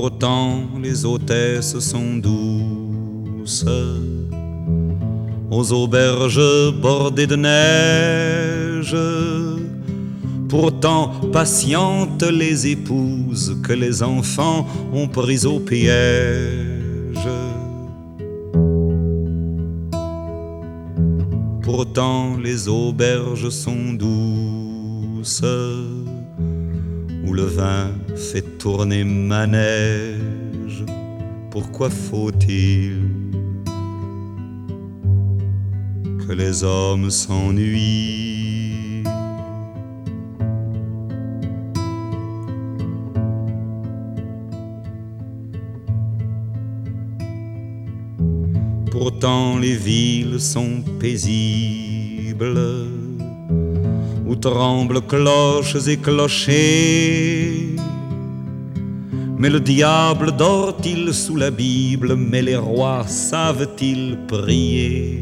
Pourtant les hôtesses sont douces aux auberges bordées de neige. Pourtant patientes les épouses que les enfants ont prises au piège. Pourtant les auberges sont douces où le vin fait tourner manège. Pourquoi faut-il que les hommes s'ennuient? Pourtant les villes sont paisibles où tremblent cloches et clochers. Mais le diable dort-il sous la Bible? Mais les rois savent-ils prier?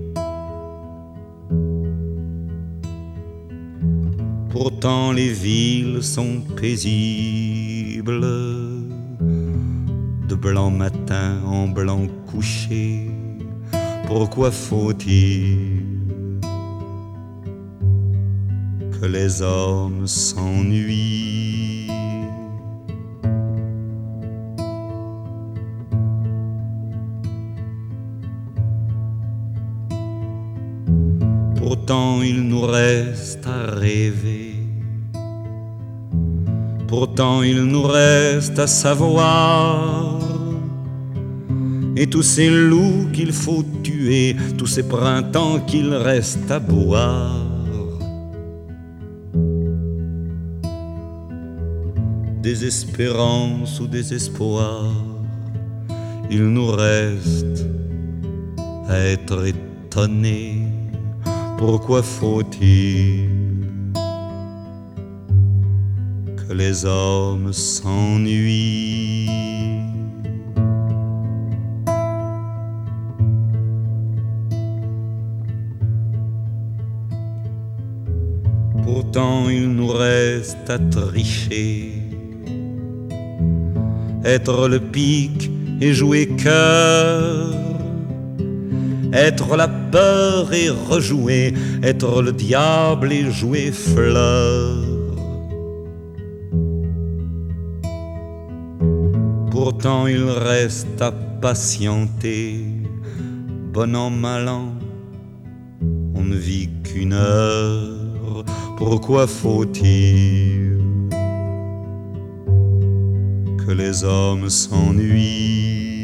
Pourtant les villes sont paisibles de blanc matin en blanc couché. Pourquoi faut-il que les hommes s'ennuient? Pourtant il nous reste à rêver. Pourtant il nous reste à savoir. Et tous ces loups qu'il faut tuer, tous ces printemps qu'il reste à boire. Désespérance ou désespoir, il nous reste à être étonnés. Pourquoi faut-il que les hommes s'ennuient? Pourtant il nous reste à tricher, être le pic et jouer cœur, être la peur et rejouer, être le diable et jouer fleur. Pourtant il reste à patienter, bon an mal an, on ne vit qu'une heure. Pourquoi faut-il que les hommes s'ennuient?